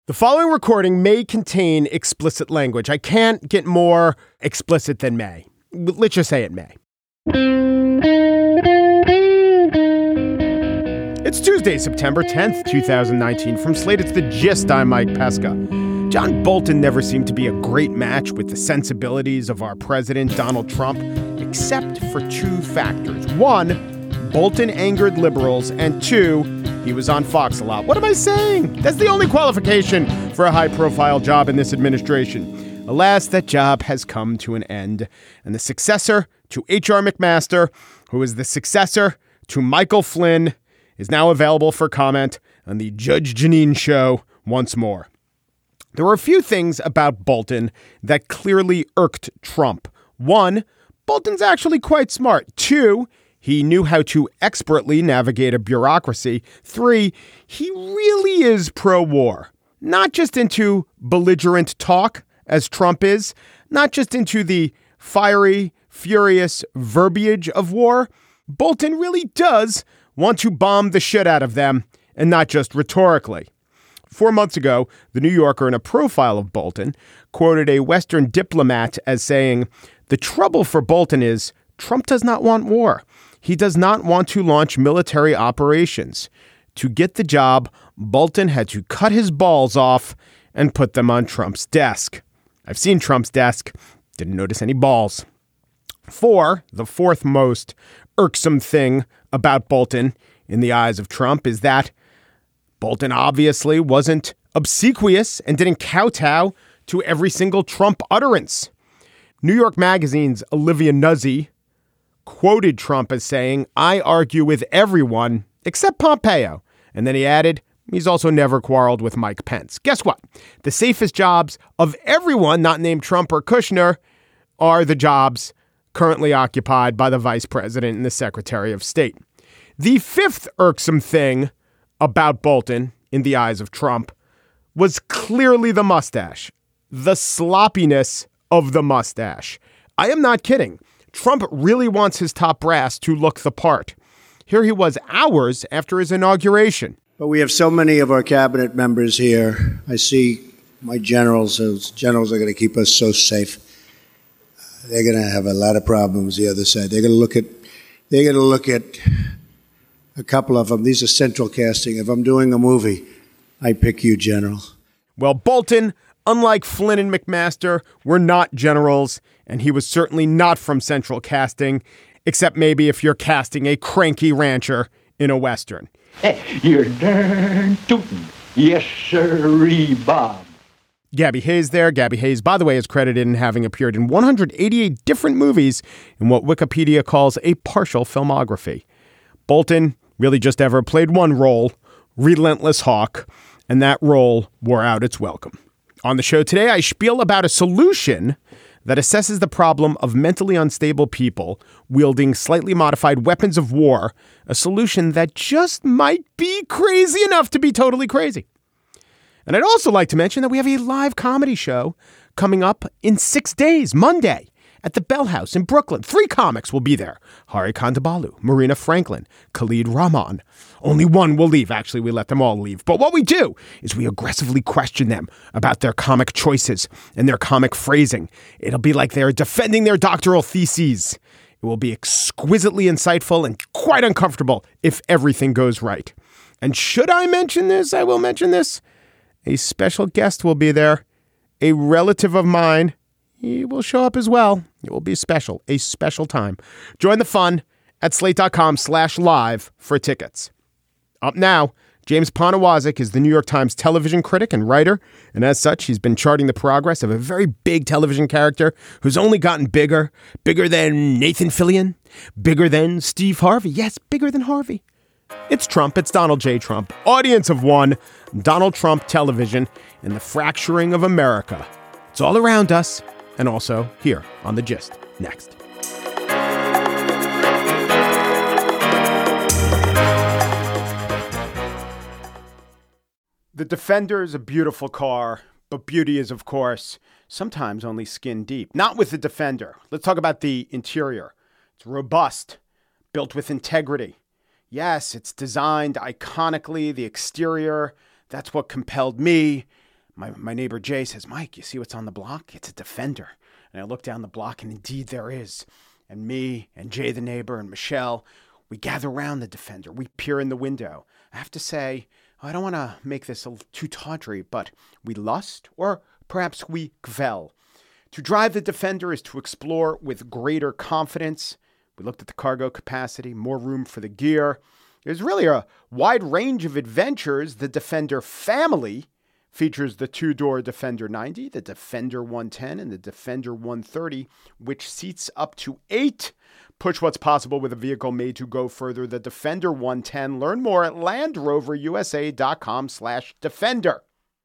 The following recording may contain explicit language. I can't get more explicit than may. Let's just say it may. It's Tuesday, September 10th, 2019. From Slate, it's The Gist. I'm Mike Pesca. John Bolton never seemed to be a great match with the sensibilities of our president, Donald Trump, except for two factors. One, Bolton angered liberals, and two, he was on Fox a lot. What am I saying? That's the only qualification for a high-profile job in this administration. Alas, that job has come to an end, and the successor to H.R. McMaster, who is the successor to Michael Flynn, is now available for comment on the Judge Jeanine show once more. There were a few things about Bolton that clearly irked Trump. One, Bolton's actually quite smart. Two, he knew how to expertly navigate a bureaucracy. Three, he really is pro-war. Not just into belligerent talk, as Trump is, not just into the fiery, furious verbiage of war. Bolton really does want to bomb the shit out of them, and not just rhetorically. 4 months ago, The New Yorker, in a profile of Bolton, quoted a Western diplomat as saying, "The trouble for Bolton is Trump does not want war. He does not want to launch military operations. To get the job, Bolton had to cut his balls off and put them on Trump's desk." I've seen Trump's desk. Didn't notice any balls. Four, the fourth most irksome thing about Bolton in the eyes of Trump is that Bolton obviously wasn't obsequious and didn't kowtow to every single Trump utterance. New York Magazine's Olivia Nuzzi quoted Trump as saying, "I argue with everyone except Pompeo." And then he added, he's also never quarreled with Mike Pence. Guess what? The safest jobs of everyone not named Trump or Kushner are the jobs currently occupied by the vice president and the secretary of state. The fifth irksome thing about Bolton in the eyes of Trump was clearly the mustache, the sloppiness of the mustache. I am not kidding. Trump really wants his top brass to look the part. Here he was hours after his inauguration. But we have so many of our cabinet members here. I see my generals. Those generals are going to keep us so safe. They're going to have a lot of problems the other side. They're going to look at a couple of them. These are central casting. If I'm doing a movie, I pick you, General. Well, Bolton, unlike Flynn and McMaster, were not generals, and he was certainly not from central casting, except maybe if you're casting a cranky rancher in a Western. Hey, you're darn tootin'. Yes, sirree, Bob. Gabby Hayes there. Gabby Hayes, by the way, is credited in having appeared in 188 different movies in what Wikipedia calls a partial filmography. Bolton really just ever played one role, Relentless Hawk, and that role wore out its welcome. On the show today, I spiel about a solution that assesses the problem of mentally unstable people wielding slightly modified weapons of war, a solution that just might be crazy enough to be totally crazy. And I'd also like to mention that we have a live comedy show coming up in 6 days, Monday, at the Bell House in Brooklyn. 3 comics will be there. Hari Kondabolu, Marina Franklin, Khalid Rahman. Only one will leave. Actually, we let them all leave. But what we do is we aggressively question them about their comic choices and their comic phrasing. It'll be like they're defending their doctoral theses. It will be exquisitely insightful and quite uncomfortable if everything goes right. And should I mention this, I will mention this. A special guest will be there. A relative of mine. He will show up as well. It will be special, a special time. Join the fun at slate.com/live for tickets. Up now, James Poniewozik is the New York Times television critic and writer, and as such, he's been charting the progress of a very big television character who's only gotten bigger, bigger than Nathan Fillion, bigger than Steve Harvey. Yes, bigger than Harvey. It's Trump. It's Donald J. Trump. Audience of one, Donald Trump television and the fracturing of America. It's all around us and also here on The Gist. Next. The Defender is a beautiful car, but beauty is, of course, sometimes only skin deep. Not with the Defender. Let's talk about the interior. It's robust, built with integrity. Yes, it's designed iconically. The exterior, that's what compelled me. my neighbor Jay says, Mike, you see what's on the block? It's a Defender. And I look down the block, and indeed there is. And me and Jay the neighbor and Michelle, we gather around the Defender. We peer in the window. I have to say, I don't want to make this too tawdry, but we lust, or perhaps we gvel. To drive the Defender is to explore with greater confidence. We looked at the cargo capacity, more room for the gear. There's really a wide range of adventures. The Defender family features the two-door Defender 90, the Defender 110, and the Defender 130, which seats up to 8. Push what's possible with a vehicle made to go further. The Defender 110. Learn more at LandRoverUSA.com/Defender.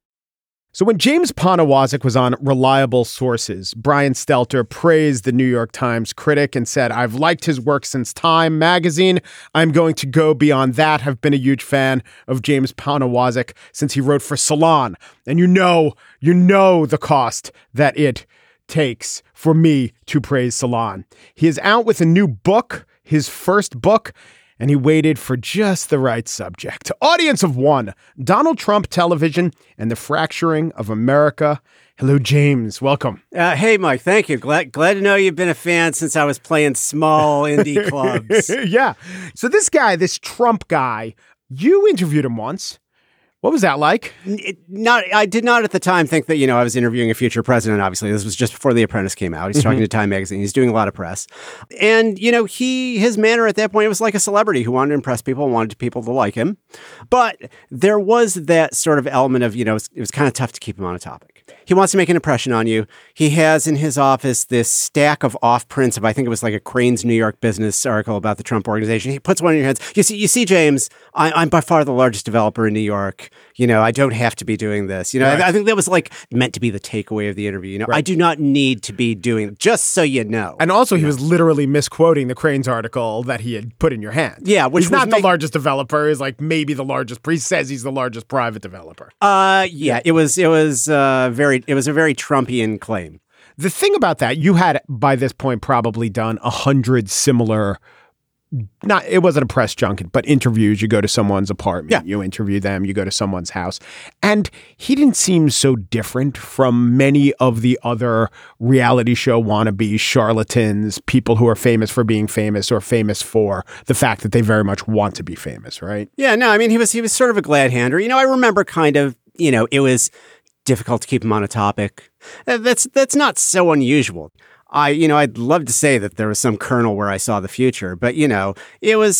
So when James Poniewozik was on Reliable Sources, Brian Stelter praised the New York Times critic and said, I've liked his work since Time magazine. I'm going to go beyond that. I've been a huge fan of James Poniewozik since he wrote for Salon. And you know the cost that it takes for me to praise Salon. He is out with a new book, his first book, and he waited for just the right subject. Audience of one, Donald Trump television and the fracturing of America. Hello, James. Welcome. Hey, Mike. Thank you. Glad to know you've been a fan since I was playing small indie clubs. Yeah. So this guy, this Trump guy, you interviewed him once. What was that like? I did not at the time think that, I was interviewing a future president, obviously. This was just before The Apprentice came out. He's talking to Time magazine. He's doing a lot of press. And, his manner at that point, it was like a celebrity who wanted to impress people and wanted people to like him. But there was that sort of element of, it was kind of tough to keep him on a topic. He wants to make an impression on you. He has in his office this stack of off-prints of, I think it was like a Crane's New York Business article about the Trump organization. He puts one in your hands. You see, James, I'm by far the largest developer in New York. I don't have to be doing this. Right. I think that was like meant to be the takeaway of the interview. Right. I do not need to be doing, just so you know. And also he was literally misquoting the Crane's article that he had put in your hand. Yeah. Which he's not the largest developer. He's like maybe the largest. He says he's the largest private developer. Yeah. It was a very Trumpian claim. The thing about that, you had by this point probably done 100 similar, it wasn't a press junket, but interviews. You go to someone's apartment, You interview them, you go to someone's house. And he didn't seem so different from many of the other reality show wannabes, charlatans, people who are famous for being famous or famous for the fact that they very much want to be famous, right? Yeah, no, I mean, he was sort of a glad hander. I remember kind of, it was difficult to keep him on a topic. That's not so unusual. I'd love to say that there was some kernel where I saw the future, but it was,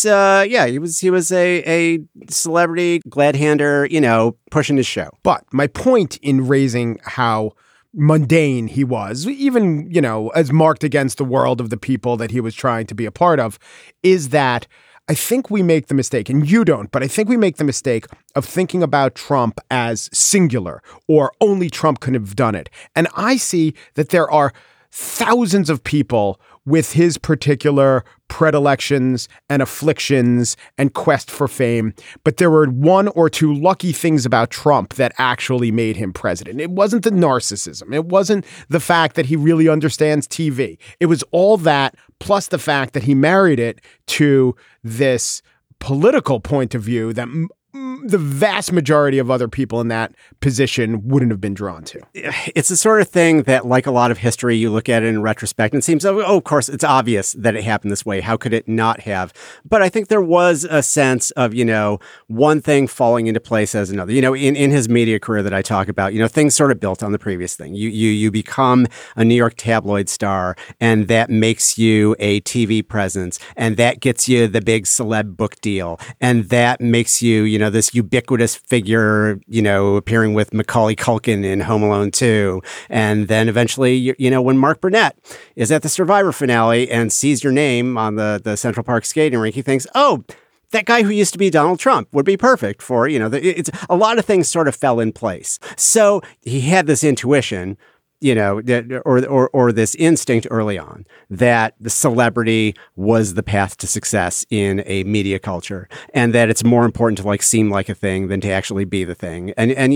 he was a celebrity glad hander, pushing his show. But my point in raising how mundane he was, even, as marked against the world of the people that he was trying to be a part of, is that I think we make the mistake, and you don't, but I think we make the mistake of thinking about Trump as singular or only Trump could have done it. And I see that there are thousands of people with his particular predilections and afflictions and quest for fame. But there were one or two lucky things about Trump that actually made him president. It wasn't the narcissism. It wasn't the fact that he really understands TV. It was all that plus the fact that he married it to this political point of view that the vast majority of other people in that position wouldn't have been drawn to. It's the sort of thing that, like a lot of history, you look at it in retrospect and it seems, of course, it's obvious that it happened this way. How could it not have? But I think there was a sense of, one thing falling into place as another. In his media career that I talk about, things sort of built on the previous thing. You become a New York tabloid star, and that makes you a TV presence, and that gets you the big celeb book deal, and that makes you, this ubiquitous figure, appearing with Macaulay Culkin in Home Alone 2. And then eventually, when Mark Burnett is at the Survivor finale and sees your name on the Central Park skating rink, he thinks, oh, that guy who used to be Donald Trump would be perfect for, it's a lot of things sort of fell in place. So he had this intuition, or this instinct early on that the celebrity was the path to success in a media culture, and that it's more important to seem like a thing than to actually be the thing.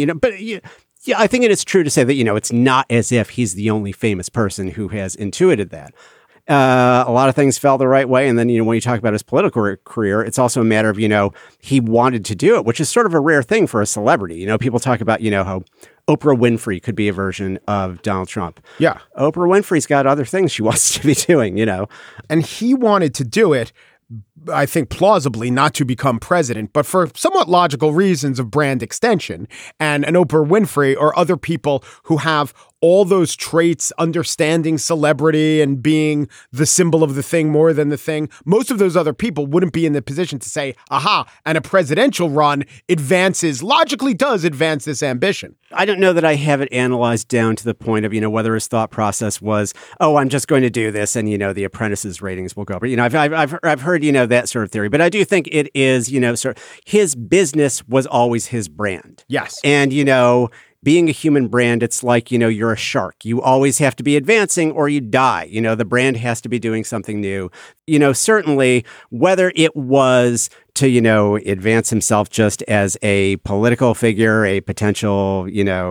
I think it is true to say that, it's not as if he's the only famous person who has intuited that. A lot of things fell the right way. And then, when you talk about his political career, it's also a matter of, he wanted to do it, which is sort of a rare thing for a celebrity. People talk about, how Oprah Winfrey could be a version of Donald Trump. Yeah. Oprah Winfrey's got other things she wants to be doing, And he wanted to do it, I think plausibly, not to become president, but for somewhat logical reasons of brand extension. And an Oprah Winfrey or other people who have all those traits, understanding celebrity and being the symbol of the thing more than the thing, most of those other people wouldn't be in the position to say, aha, and a presidential run logically does advance this ambition. I don't know that I have it analyzed down to the point of, whether his thought process was, oh, I'm just going to do this and, the Apprentice's ratings will go. But, I've heard, that sort of theory. But I do think it is, sort of his business was always his brand. Yes. And, being a human brand, it's like, you're a shark. You always have to be advancing or you die. The brand has to be doing something new. Certainly, whether it was to, advance himself just as a political figure, a potential,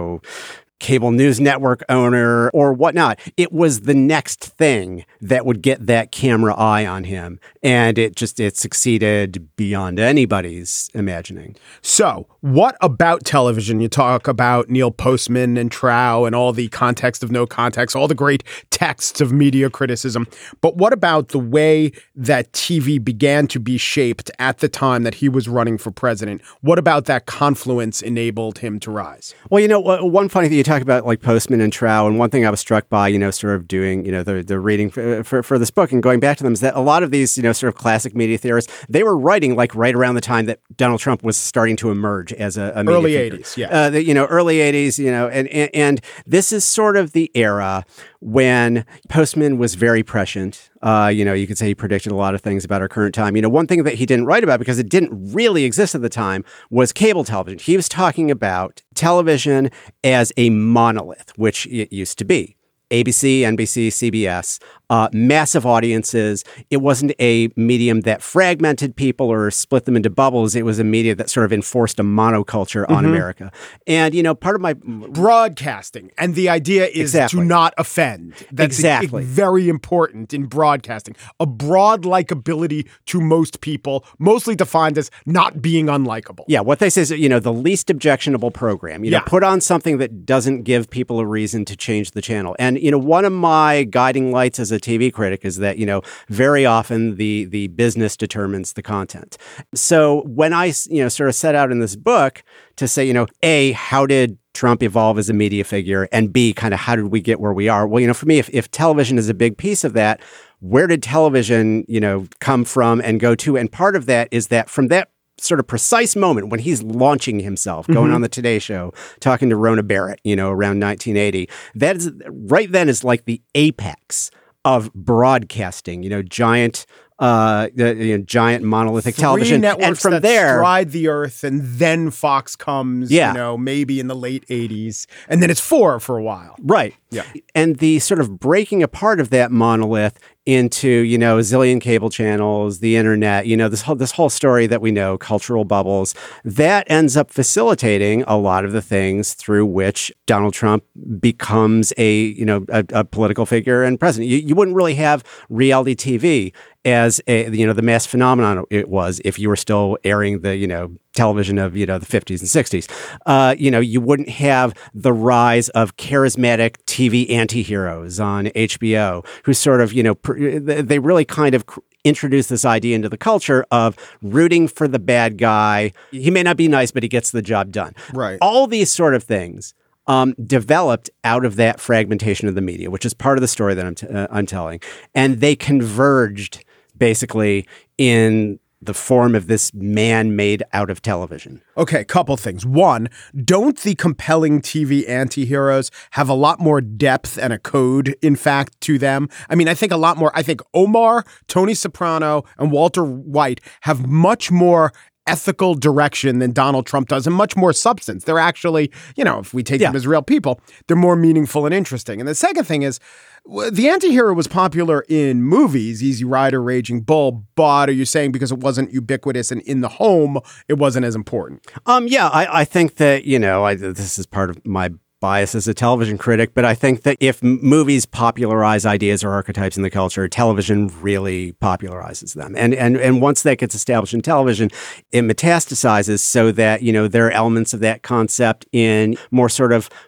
cable news network owner or whatnot. It was the next thing that would get that camera eye on him. And it succeeded beyond anybody's imagining. So what about television? You talk about Neil Postman and Trow and all the context of no context, all the great texts of media criticism. But what about the way that TV began to be shaped at the time that he was running for president? What about that confluence enabled him to rise? Well, one funny thing, you talk about like Postman and Trow, and one thing I was struck by, sort of doing, the reading for this book and going back to them is that a lot of these, sort of classic media theorists, they were writing like right around the time that Donald Trump was starting to emerge as a media early figure. 80s, yeah. Early 80s, and this is sort of the era when Postman was very prescient. You could say he predicted a lot of things about our current time. One thing that he didn't write about because it didn't really exist at the time was cable television. He was talking about television as a monolith, which it used to be. ABC, NBC, CBS, massive audiences. It wasn't a medium that fragmented people or split them into bubbles. It was a media that sort of enforced a monoculture on America. And, part of my... Broadcasting. And the idea is to not offend. That's very important in broadcasting. A broad likability to most people, mostly defined as not being unlikable. Yeah, what they say is, the least objectionable program. Put on something that doesn't give people a reason to change the channel. And, one of my guiding lights as a TV critic is that, very often the business determines the content. So when I, sort of set out in this book to say, A, how did Trump evolve as a media figure? And B, kind of how did we get where we are? Well, for me, if television is a big piece of that, where did television, come from and go to? And part of that is that from that sort of precise moment when he's launching himself, going on the Today Show, talking to Rona Barrett, around 1980, that is right then is like the apex of broadcasting, giant giant monolithic television. And from that there stride the earth, and then Fox comes, maybe in the late 80s, and then it's 4 for a while. Right. Yeah. And the sort of breaking apart of that monolith into, a zillion cable channels, the internet, this whole story that we know, cultural bubbles, that ends up facilitating a lot of the things through which Donald Trump becomes a political figure and president. You wouldn't really have reality TV as the mass phenomenon it was if you were still airing the, television of, the 50s and 60s. You wouldn't have the rise of charismatic TV anti-heroes on HBO who sort of, they really kind of introduce this idea into the culture of rooting for the bad guy. He may not be nice, but he gets the job done. Right. All these sort of things developed out of that fragmentation of the media, which is part of the story that I'm telling. And they converged basically in the form of this man made out of television. Okay, couple things. One, don't the compelling TV anti-heroes have a lot more depth and a code, in fact, to them? I mean, I think Omar, Tony Soprano, and Walter White have much more ethical direction than Donald Trump does and much more substance. They're actually, if we take them as real people, they're more meaningful and interesting. And the second thing is, the anti-hero was popular in movies, Easy Rider, Raging Bull, but are you saying because it wasn't ubiquitous and in the home, it wasn't as important? I think that, this is part of my bias as a television critic, but I think that if movies popularize ideas or archetypes in the culture, television really popularizes them. And once that gets established in television, it metastasizes so that, there are elements of that concept in more sort of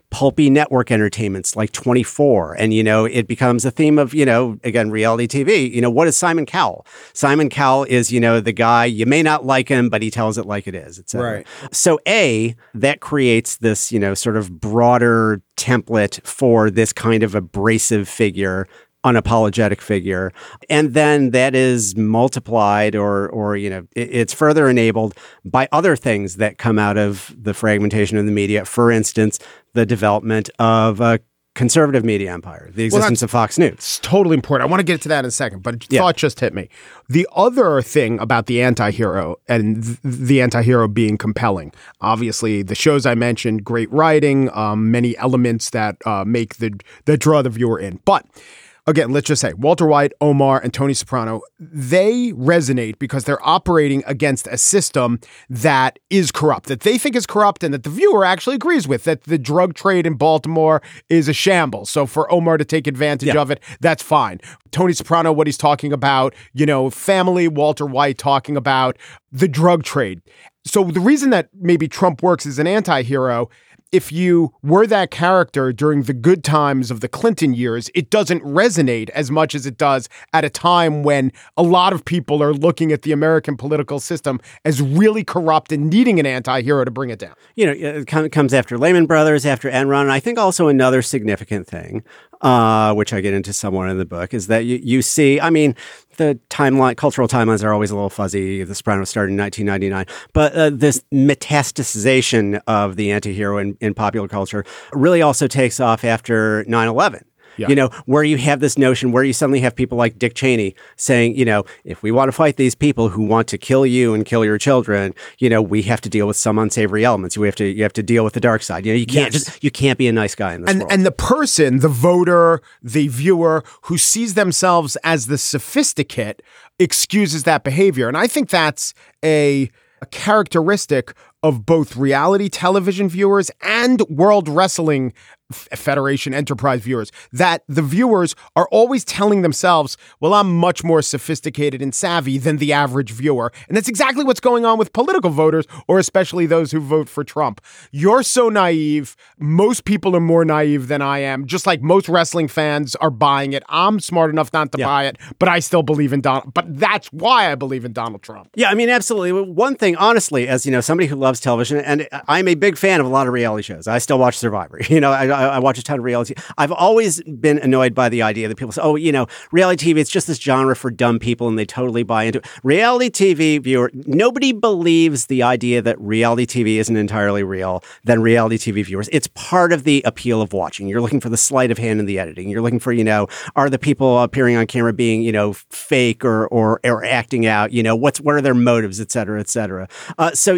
pulpy network entertainments like 24. And, it becomes a theme of, again, reality TV. What is Simon Cowell? Simon Cowell is, the guy, you may not like him, but he tells it like it is, et cetera. Right. So that creates this, sort of broader template for this kind of abrasive figure, unapologetic figure. And then that is multiplied or it's further enabled by other things that come out of the fragmentation of the media. For instance, the development of a conservative media empire, the existence of Fox News. It's totally important. I want to get to that in a second, but thought just hit me. The other thing about the anti-hero and the anti-hero being compelling, obviously the shows I mentioned, great writing, many elements that make that draw the viewer in. But again, let's just say Walter White, Omar, and Tony Soprano, they resonate because they're operating against a system that is corrupt, that they think is corrupt and that the viewer actually agrees with, that the drug trade in Baltimore is a shambles. So for Omar to take advantage of it, that's fine. Tony Soprano, what he's talking about, family, Walter White talking about the drug trade. So the reason that maybe Trump works as an anti-hero, if you were that character during the good times of the Clinton years, it doesn't resonate as much as it does at a time when a lot of people are looking at the American political system as really corrupt and needing an anti-hero to bring it down. It comes after Lehman Brothers, after Enron. And I think also another significant thing, which I get into somewhat in the book, is that you see, the cultural timelines are always a little fuzzy. The Sopranos started in 1999. But this metastasization of the anti-hero in popular culture really also takes off after 9/11. Yeah. Where you have this notion where you suddenly have people like Dick Cheney saying, if we want to fight these people who want to kill you and kill your children, we have to deal with some unsavory elements. You have to deal with the dark side. You can't you can't be a nice guy in this world. And the person, the voter, the viewer who sees themselves as the sophisticate excuses that behavior. And I think that's a characteristic of both reality television viewers and World Wrestling Federation Enterprise viewers, that the viewers are always telling themselves, well, I'm much more sophisticated and savvy than the average viewer. And that's exactly what's going on with political voters, or especially those who vote for Trump. You're so naive. Most people are more naive than I am, just like most wrestling fans are buying it. I'm smart enough not to buy it, but I still believe in Donald. But that's why I believe in Donald Trump. Yeah, absolutely. One thing, honestly, as somebody who loves television, and I'm a big fan of a lot of reality shows. I still watch Survivor. I watch a ton of reality. I've always been annoyed by the idea that people say, reality TV, it's just this genre for dumb people and they totally buy into it. Reality TV viewer, nobody believes the idea that reality TV isn't entirely real than reality TV viewers. It's part of the appeal of watching. You're looking for the sleight of hand in the editing. You're looking for, are the people appearing on camera being, fake or acting out, what are their motives, et cetera, et cetera. So,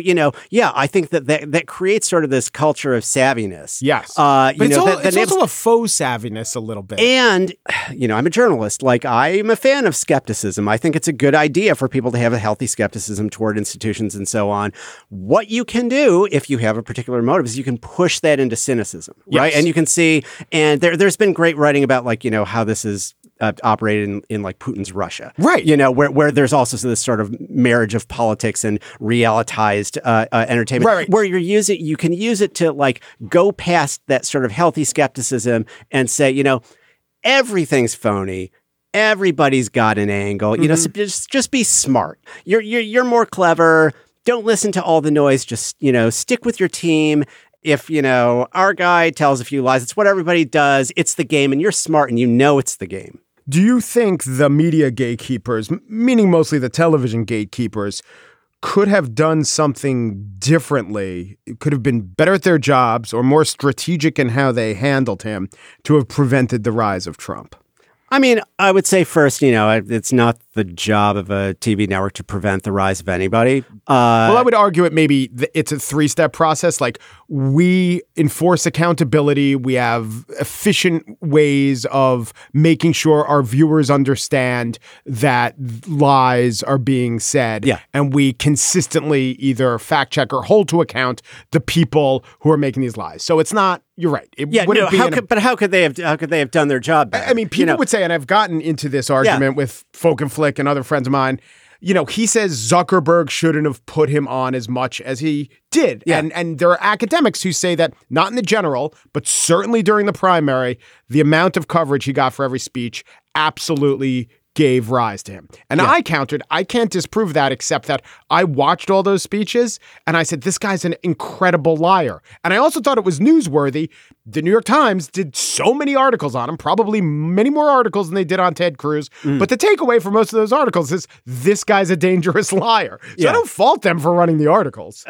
I think that creates sort of this culture of savviness. Yes. It's also a faux savviness a little bit. And, I'm a journalist. I'm a fan of skepticism. I think it's a good idea for people to have a healthy skepticism toward institutions and so on. What you can do if you have a particular motive is you can push that into cynicism, right? Yes. And you can see, and there's been great writing about how this is operated in Putin's Russia. Right. Where there's also this sort of marriage of politics and realitized entertainment. Right. Where you can use it to go past that sort of healthy skepticism and say, everything's phony. Everybody's got an angle. So just be smart. You're more clever. Don't listen to all the noise. Just, stick with your team. If, our guy tells a few lies, it's what everybody does. It's the game, and you're smart and it's the game. Do you think the media gatekeepers, meaning mostly the television gatekeepers, could have done something differently, could have been better at their jobs or more strategic in how they handled him to have prevented the rise of Trump? I would say first, it's not the job of a TV network to prevent the rise of anybody. Well, I would argue it's a three-step process. We enforce accountability. We have efficient ways of making sure our viewers understand that lies are being said. Yeah. And we consistently either fact check or hold to account the people who are making these lies. So it's not. You're right. How could they have done their job better? People would say, and I've gotten into this argument with Folk and Flick and other friends of mine, he says Zuckerberg shouldn't have put him on as much as he did. Yeah. And there are academics who say that, not in the general, but certainly during the primary, the amount of coverage he got for every speech absolutely gave rise to him. And I countered, I can't disprove that, except that I watched all those speeches and I said, this guy's an incredible liar. And I also thought it was newsworthy. The New York Times did so many articles on him, probably many more articles than they did on Ted Cruz. But the takeaway for most of those articles is this guy's a dangerous liar. So I don't fault them for running the articles.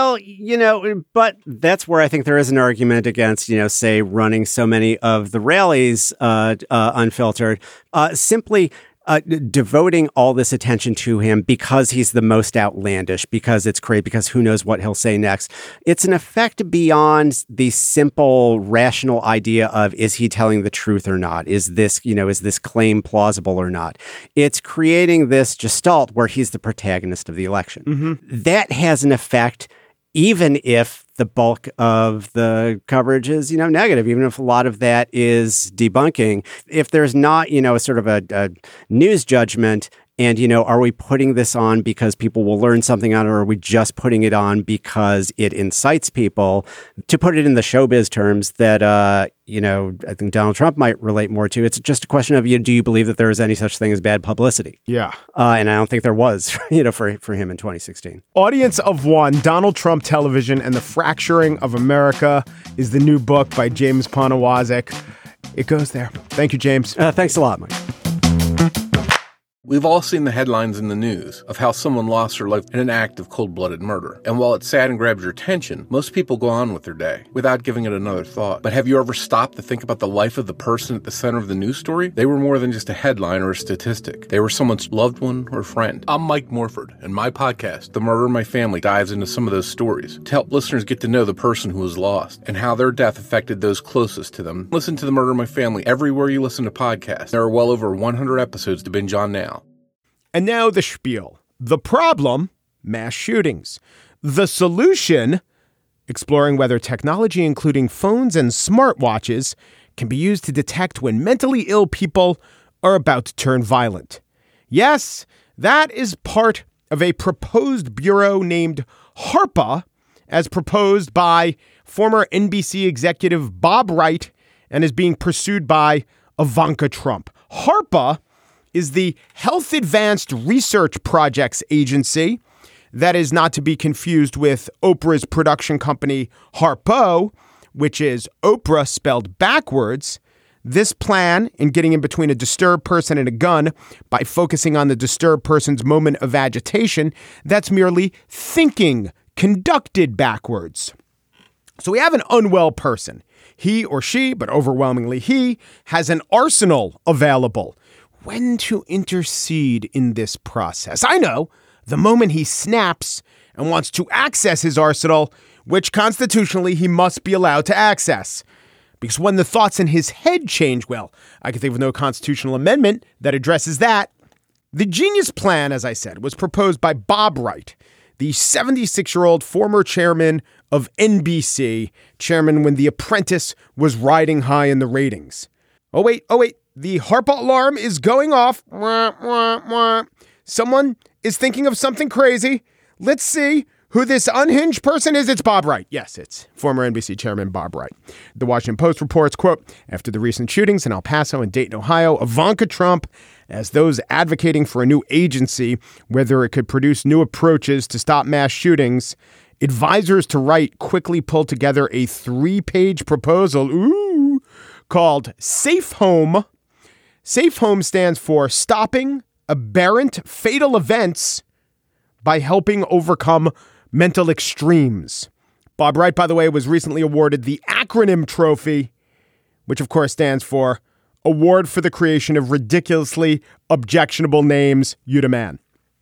But that's where I think there is an argument against, say, running so many of the rallies unfiltered. Simply devoting all this attention to him because he's the most outlandish, because it's crazy, because who knows what he'll say next. It's an effect beyond the simple rational idea of, is he telling the truth or not? Is this claim plausible or not? It's creating this gestalt where he's the protagonist of the election. Mm-hmm. That has an effect even if the bulk of the coverage is, negative, even if a lot of that is debunking. If there's not, a sort of a news judgment and, are we putting this on because people will learn something on it, or are we just putting it on because it incites people? To put it in the showbiz terms that, I think Donald Trump might relate more to, it's just a question of, do you believe that there is any such thing as bad publicity? Yeah. And I don't think there was, for him in 2016. Audience of One, Donald Trump Television and the Fracturing of America is the new book by James Poniewozik. It goes there. Thank you, James. Thanks a lot, Mike. We've all seen the headlines in the news of how someone lost their life in an act of cold-blooded murder. And while it's sad and grabs your attention, most people go on with their day without giving it another thought. But have you ever stopped to think about the life of the person at the center of the news story? They were more than just a headline or a statistic. They were someone's loved one or friend. I'm Mike Morford, and my podcast, The Murder in My Family, dives into some of those stories to help listeners get to know the person who was lost and how their death affected those closest to them. Listen to The Murder in My Family everywhere you listen to podcasts. There are well over 100 episodes to binge on now. And now the spiel. The problem, mass shootings. The solution, exploring whether technology, including phones and smartwatches, can be used to detect when mentally ill people are about to turn violent. Yes, that is part of a proposed bureau named HARPA, as proposed by former NBC executive Bob Wright, and is being pursued by Ivanka Trump. HARPA is the Health Advanced Research Projects Agency. That is not to be confused with Oprah's production company, Harpo, which is Oprah spelled backwards. This plan in getting in between a disturbed person and a gun by focusing on the disturbed person's moment of agitation, that's merely thinking conducted backwards. So we have an unwell person. He or she, but overwhelmingly he, has an arsenal available. When to intercede in this process? I know, the moment he snaps and wants to access his arsenal, which constitutionally he must be allowed to access. Because when the thoughts in his head change, well, I can think of no constitutional amendment that addresses that. The genius plan, as I said, was proposed by Bob Wright, the 76-year-old former chairman of NBC, chairman when The Apprentice was riding high in the ratings. Oh, wait. The HARPA alarm is going off. Wah, wah, wah. Someone is thinking of something crazy. Let's see who this unhinged person is. It's Bob Wright. Yes, it's former NBC chairman Bob Wright. The Washington Post reports, quote, after the recent shootings in El Paso and Dayton, Ohio, Ivanka Trump, as those advocating for a new agency, whether it could produce new approaches to stop mass shootings, advisors to Wright quickly pulled together a 3-page proposal, called Safe Home. Safe Home stands for Stopping Aberrant Fatal Events by Helping Overcome Mental Extremes. Bob Wright, by the way, was recently awarded the Acronym Trophy, which of course stands for Award for the Creation of Ridiculously Objectionable Names, You Demand.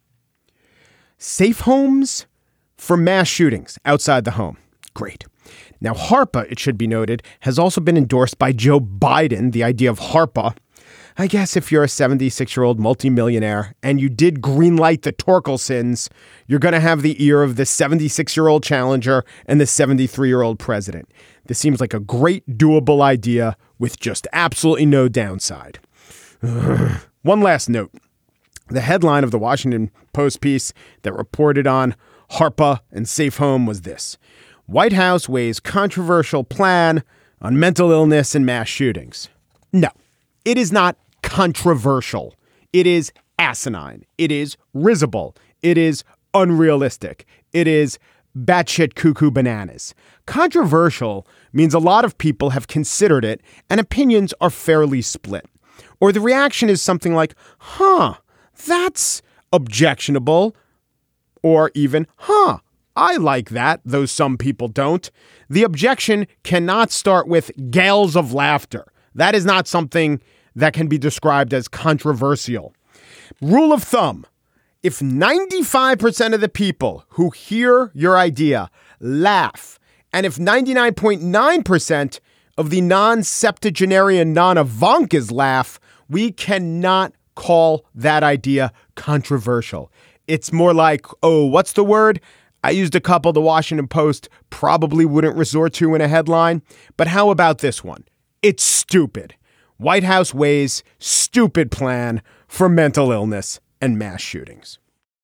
Safe homes for mass shootings outside the home. Great. Now, HARPA, it should be noted, has also been endorsed by Joe Biden, the idea of HARPA. I guess if you're a 76-year-old multimillionaire and you did greenlight the Torkelsons, you're going to have the ear of the 76-year-old challenger and the 73-year-old president. This seems like a great doable idea with just absolutely no downside. One last note. The headline of the Washington Post piece that reported on HARPA and Safe Home was this: White House weighs controversial plan on mental illness and mass shootings. No, it is not controversial. It is asinine. It is risible. It is unrealistic. It is batshit cuckoo bananas. Controversial means a lot of people have considered it and opinions are fairly split. Or the reaction is something like, that's objectionable. Or even, I like that, though some people don't. The objection cannot start with gales of laughter. That is not something that can be described as controversial. Rule of thumb: if 95% of the people who hear your idea laugh, and if 99.9% of the non-septuagenarian non-Ivankas laugh, we cannot call that idea controversial. It's more like, what's the word? I used a couple the Washington Post probably wouldn't resort to in a headline, but how about this one? It's stupid. White House weighs stupid plan for mental illness and mass shootings.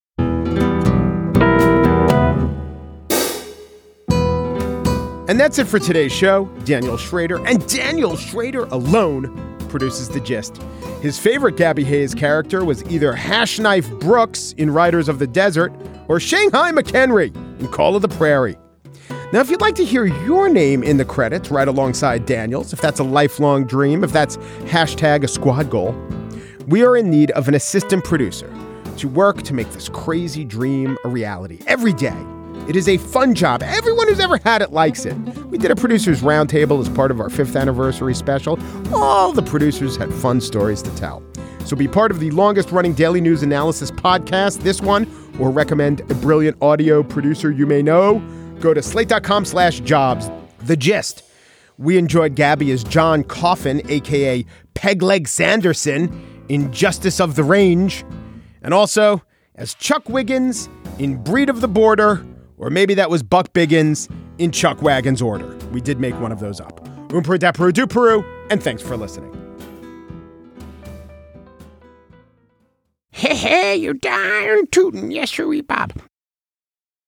And that's it for today's show. Daniel Schrader, and Daniel Schrader alone, produces The Gist. His favorite Gabby Hayes character was either Hash Knife Brooks in Riders of the Desert or Shanghai McHenry in Call of the Prairie. Now, if you'd like to hear your name in the credits right alongside Daniel's, if that's a lifelong dream, if that's hashtag a squad goal, we are in need of an assistant producer to work to make this crazy dream a reality every day. It is a fun job. Everyone who's ever had it likes it. We did a producers roundtable as part of our 5th anniversary special. All the producers had fun stories to tell. So be part of the longest running daily news analysis podcast, this one, or recommend a brilliant audio producer you may know. Go to slate.com/jobs. The Gist. We enjoyed Gabby as John Coffin, a.k.a. Pegleg Sanderson, in Justice of the Range. And also as Chuck Wiggins in Breed of the Border, or maybe that was Buck Biggins in Chuck Wagon's Order. We did make one of those up. Peru da Peru du Peru, and thanks for listening. Hey, you darn tootin', yes, sirree, Bob.